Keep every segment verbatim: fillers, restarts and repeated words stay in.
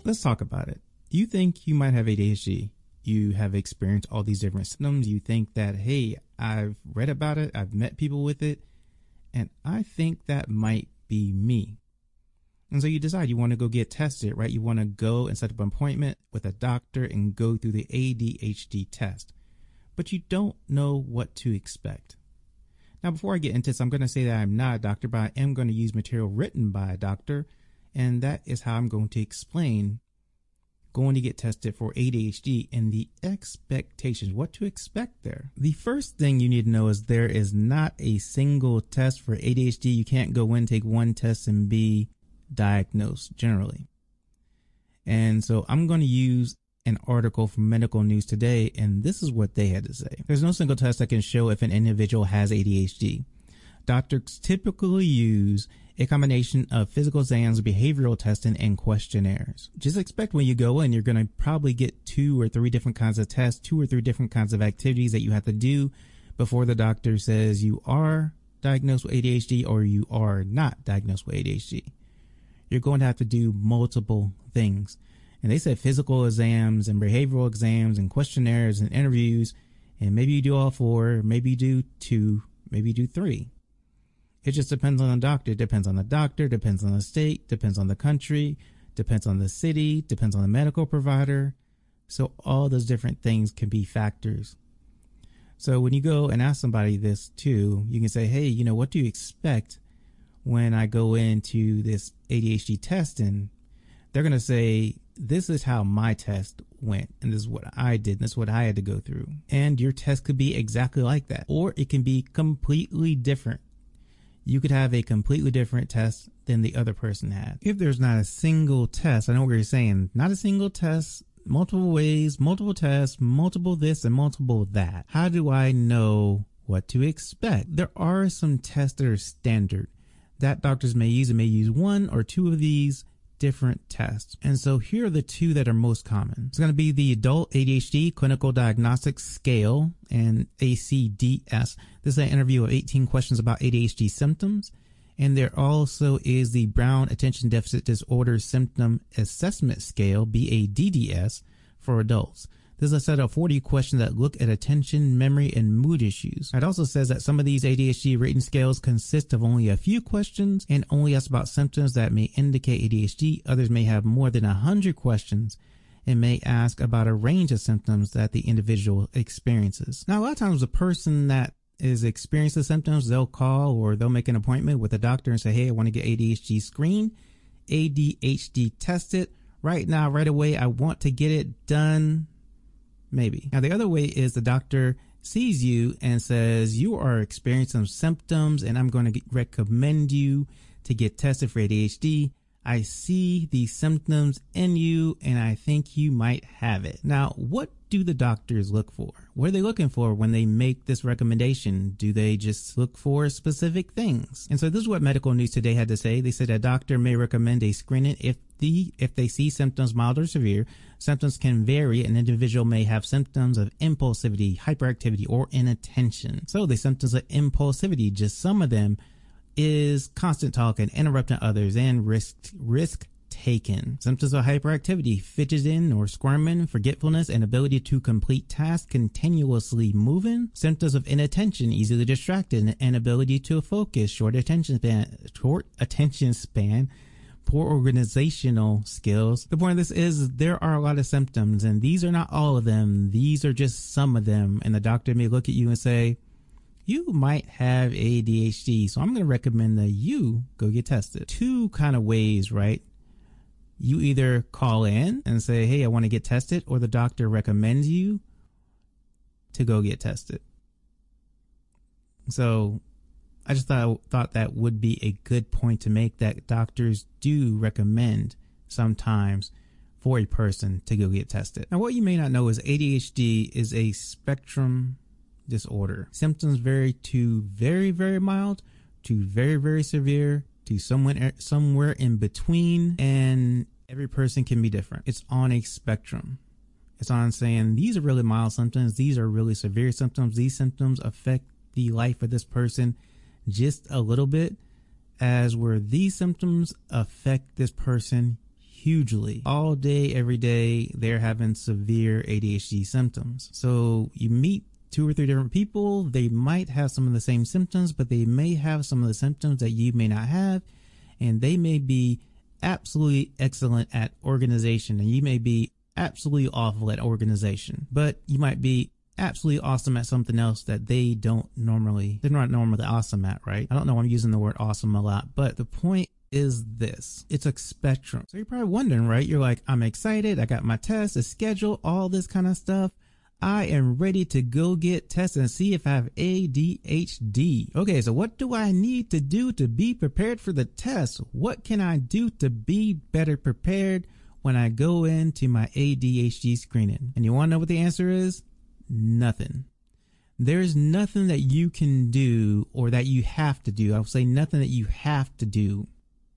let's talk about it. You think you might have A D H D. You have experienced all these different symptoms. You think that, hey, I've read about it. I've met people with it. And I think that might be me. And so you decide you want to go get tested, right? You want to go and set up an appointment with a doctor and go through the A D H D test. But you don't know what to expect. Now, before I get into this, I'm going to say that I'm not a doctor, but I am going to use material written by a doctor. And that is how I'm going to explain going to get tested for A D H D and the expectations, what to expect there. The first thing you need to know is there is not a single test for A D H D. You can't go in, take one test, and be diagnosed generally. And so I'm going to use an article from Medical News Today, and this is what they had to say. There's no single test that can show if an individual has A D H D. Doctors typically use a combination of physical exams, behavioral testing, and questionnaires. Just expect when you go in, you're going to probably get two or three different kinds of tests, two or three different kinds of activities that you have to do before the doctor says you are diagnosed with A D H D or you are not diagnosed with A D H D. You're going to have to do multiple things. And they said physical exams and behavioral exams and questionnaires and interviews. And maybe you do all four, maybe you do two, maybe you do three. It just depends on the doctor. It depends on the doctor, depends on the state, depends on the country, depends on the city, depends on the medical provider. So all those different things can be factors. So when you go and ask somebody this too, you can say, hey, you know, what do you expect when I go into this A D H D test? And they're going to say, this is how my test went, and this is what I did, and this is what I had to go through. And your test could be exactly like that, or it can be completely different. You could have a completely different test than the other person had. If there's not a single test, I know what you're saying, not a single test, multiple ways, multiple tests, multiple this and multiple that. How do I know what to expect? There are some tests that are standard that doctors may use and may use one or two of these different tests. And so here are the two that are most common. It's going to be the Adult A D H D Clinical Diagnostic Scale and A C D S. This is an interview of eighteen questions about A D H D symptoms. And there also is the Brown Attention Deficit Disorder Symptom Assessment Scale, B A D D S, for adults. This is a set of forty questions that look at attention, memory, and mood issues. It also says that some of these A D H D rating scales consist of only a few questions and only ask about symptoms that may indicate A D H D. Others may have more than one hundred questions and may ask about a range of symptoms that the individual experiences. Now, a lot of times the person that is experiencing the symptoms, they'll call or they'll make an appointment with a doctor and say, hey, I want to get A D H D screened, A D H D tested. Right now, right away, I want to get it done. Maybe. Now, the other way is the doctor sees you and says, you are experiencing some symptoms and I'm going to get, recommend you to get tested for A D H D. I see these symptoms in you and I think you might have it. Now, what do the doctors look for? What are they looking for when they make this recommendation? Do they just look for specific things? And so this is what Medical News Today had to say. They said a doctor may recommend a screening if the if they see symptoms mild or severe. Symptoms can vary. An individual may have symptoms of impulsivity, hyperactivity, or inattention. So the symptoms of impulsivity, just some of them, is constant talking, interrupting others, and risk risk taken. Symptoms of hyperactivity, fidgeting or squirming, forgetfulness, and ability to complete tasks continuously moving. Symptoms of inattention, easily distracted, and ability to focus, short attention span, short attention span, poor organizational skills. The point of this is there are a lot of symptoms, and these are not all of them. These are just some of them, and the doctor may look at you and say, you might have A D H D, so I'm going to recommend that you go get tested. Two kind of ways, right? You either call in and say, hey, I want to get tested, or the doctor recommends you to go get tested. So I just thought, thought that would be a good point to make, that doctors do recommend sometimes for a person to go get tested. Now, what you may not know is A D H D is a spectrum disorder. Symptoms vary to very, very mild to very, very severe to somewhere, somewhere in between, and every person can be different. It's on a spectrum. It's on saying these are really mild symptoms, these are really severe symptoms, these symptoms affect the life of this person just a little bit, as where these symptoms affect this person hugely. All day, every day, they're having severe A D H D symptoms. So you meet two or three different people, they might have some of the same symptoms, but they may have some of the symptoms that you may not have, and they may be absolutely excellent at organization, and you may be absolutely awful at organization, but you might be absolutely awesome at something else that they don't normally, they're not normally awesome at, right? I don't know why I'm using the word awesome a lot, but the point is this, it's a spectrum. So you're probably wondering, right? You're like, I'm excited, I got my test, a schedule, all this kind of stuff. I am ready to go get tested and see if I have A D H D. Okay, so what do I need to do to be prepared for the test? What can I do to be better prepared when I go into my A D H D screening? And you want to know what the answer is? Nothing. There's nothing that you can do or that you have to do. I'll say nothing that you have to do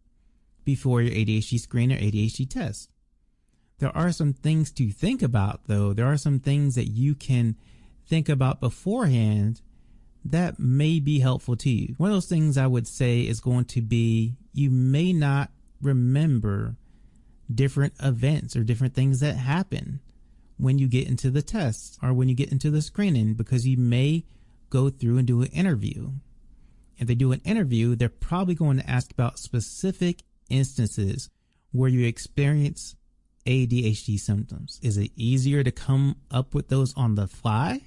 before your A D H D screen or A D H D test. There are some things to think about, though. There are some things that you can think about beforehand that may be helpful to you. One of those things I would say is going to be, you may not remember different events or different things that happen when you get into the test or when you get into the screening, because you may go through and do an interview. If they do an interview, they're probably going to ask about specific instances where you experience A D H D symptoms. Is it easier to come up with those on the fly?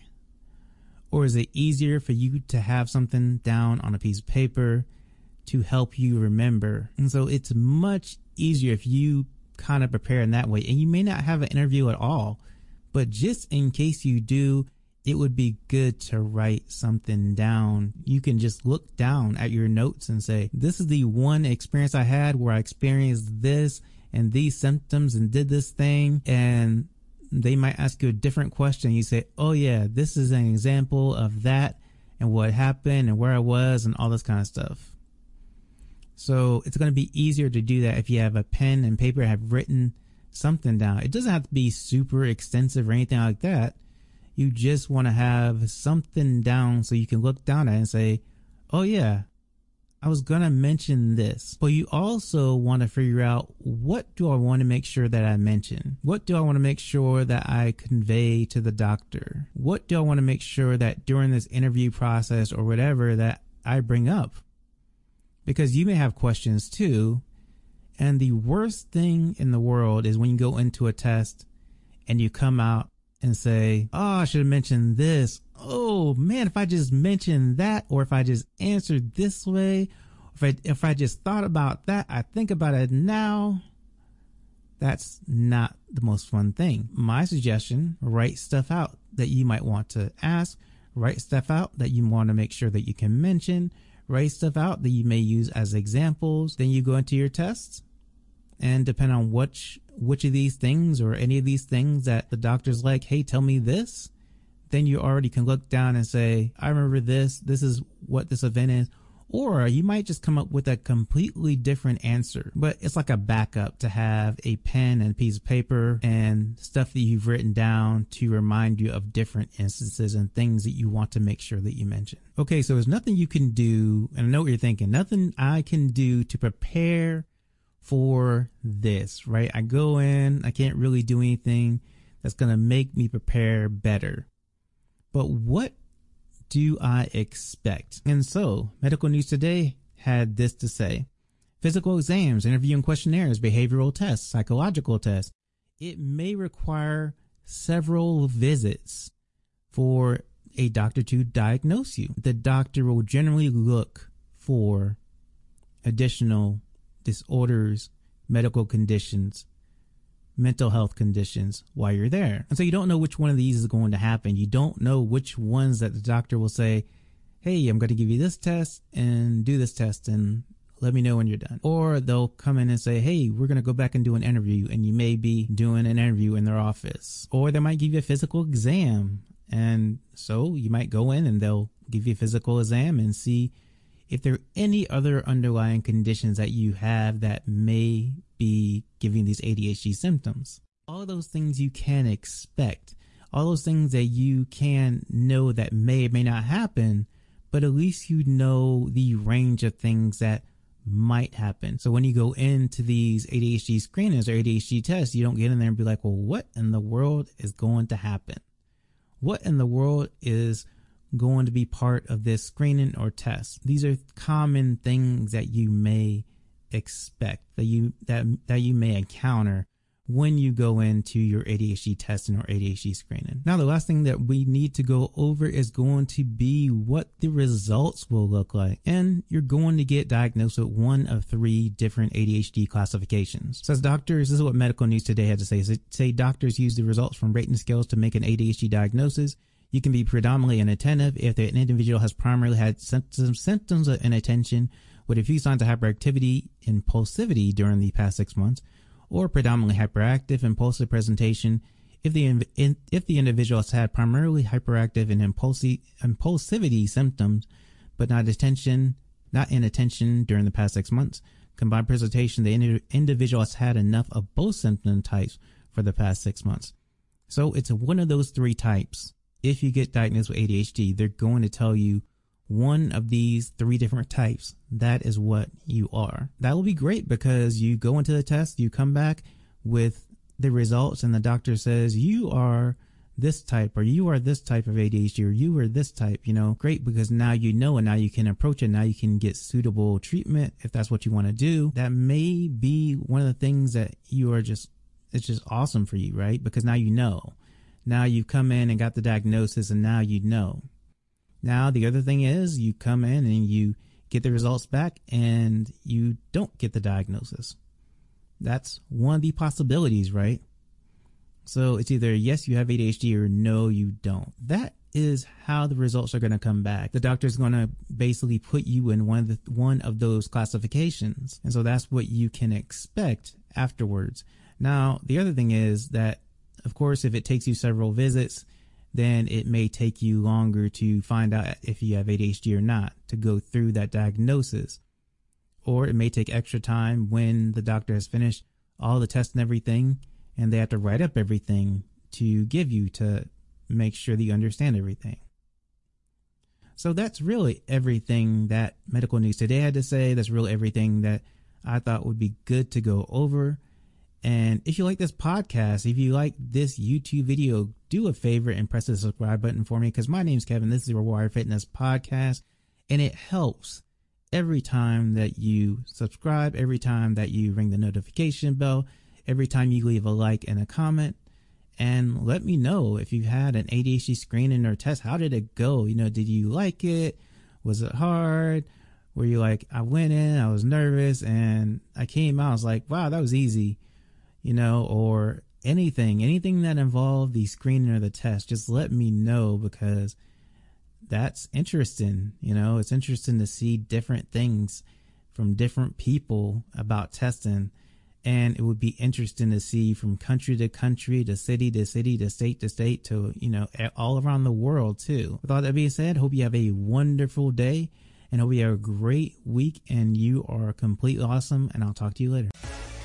Or is it easier for you to have something down on a piece of paper to help you remember? And so it's much easier if you kind of prepare in that way. And you may not have an interview at all, but just in case you do, it would be good to write something down. You can just look down at your notes and say, this is the one experience I had where I experienced this and these symptoms and did this thing. And they might ask you a different question. You say, oh yeah, this is an example of that and what happened and where I was and all this kind of stuff. So it's going to be easier to do that if you have a pen and paper and have written something down. It doesn't have to be super extensive or anything like that. You just want to have something down so you can look down at it and say, oh yeah, I was going to mention this. But you also want to figure out, what do I want to make sure that I mention? What do I want to make sure that I convey to the doctor? What do I want to make sure that during this interview process or whatever that I bring up? Because you may have questions too. And the worst thing in the world is when you go into a test and you come out and say, oh, I should have mentioned this. Oh man, if I just mentioned that, or if I just answered this way, if I, if I just thought about that, I think about it now. That's not the most fun thing. My suggestion, write stuff out that you might want to ask, write stuff out that you want to make sure that you can mention, write stuff out that you may use as examples. Then you go into your tests. And depending on which which of these things or any of these things that the doctor's like, hey, tell me this, then you already can look down and say, I remember this, this is what this event is. Or you might just come up with a completely different answer. But it's like a backup to have a pen and a piece of paper and stuff that you've written down to remind you of different instances and things that you want to make sure that you mention. Okay, so there's nothing you can do, and I know what you're thinking, nothing I can do to prepare for this, right? I go in, I can't really do anything that's going to make me prepare better. But what do I expect? And so Medical News Today had this to say: physical exams, interview and questionnaires, behavioral tests, psychological tests. It may require several visits for a doctor to diagnose you. The doctor will generally look for additional disorders, medical conditions, mental health conditions while you're there. And so you don't know which one of these is going to happen. You don't know which ones that the doctor will say, hey, I'm going to give you this test and do this test and let me know when you're done. Or they'll come in and say, hey, we're going to go back and do an interview, and you may be doing an interview in their office. Or they might give you a physical exam. And so you might go in and they'll give you a physical exam and see if there are any other underlying conditions that you have that may be giving these A D H D symptoms. All those things you can expect, all those things that you can know that may or may not happen, but at least you know the range of things that might happen. So when you go into these A D H D screenings or A D H D tests, you don't get in there and be like, well, what in the world is going to happen? What in the world is going to be part of this screening or test? These are common things that you may expect, that you that that you may encounter when you go into your A D H D testing or A D H D screening. Now, the last thing that we need to go over is going to be what the results will look like. And you're going to get diagnosed with one of three different A D H D classifications. So as doctors, this is what Medical News Today had to say. So say doctors use the results from rating scales to make an A D H D diagnosis. You can be predominantly inattentive if the individual has primarily had symptoms, symptoms of inattention with a few signs of hyperactivity, impulsivity during the past six months, or predominantly hyperactive, impulsive presentation if the if the individual has had primarily hyperactive and impulsive impulsivity symptoms, but not attention, not inattention during the past six months. Combined presentation, the indi- individual has had enough of both symptom types for the past six months. So it's one of those three types. If you get diagnosed with A D H D, they're going to tell you one of these three different types. That is what you are. That will be great because you go into the test, you come back with the results, and the doctor says you are this type, or you are this type of A D H D, or you are this type. You know, great, because now you know, and now you can approach it. Now you can get suitable treatment if that's what you want to do. That may be one of the things that you are just, it's just awesome for you, right? Because now you know. Now you've come in and got the diagnosis, and now you know. Now, the other thing is you come in and you get the results back and you don't get the diagnosis. That's one of the possibilities, right? So it's either yes, you have A D H D, or no, you don't. That is how the results are going to come back. The doctor is going to basically put you in one of the, one of those classifications. And so that's what you can expect afterwards. Now, the other thing is that, of course, if it takes you several visits, then it may take you longer to find out if you have A D H D or not, to go through that diagnosis. Or it may take extra time when the doctor has finished all the tests and everything, and they have to write up everything to give you to make sure that you understand everything. So that's really everything that Medical News Today had to say. That's really everything that I thought would be good to go over. And if you like this podcast, if you like this YouTube video, do a favor and press the subscribe button for me, because my name's Kevin. This is the Rewired Fitness Podcast, and it helps every time that you subscribe, every time that you ring the notification bell, every time you leave a like and a comment. And let me know if you had an A D H D screening or test. How did it go? You know, did you like it? Was it hard? Were you like, I went in, I was nervous, and I came out, I was like, wow, that was easy. You know, or anything, anything that involved the screening or the test, just let me know, because that's interesting. You know, it's interesting to see different things from different people about testing. And it would be interesting to see from country to country, to city to city, to state to state, to, you know, all around the world too. With all that being said, hope you have a wonderful day, and hope you have a great week, and you are completely awesome. And I'll talk to you later.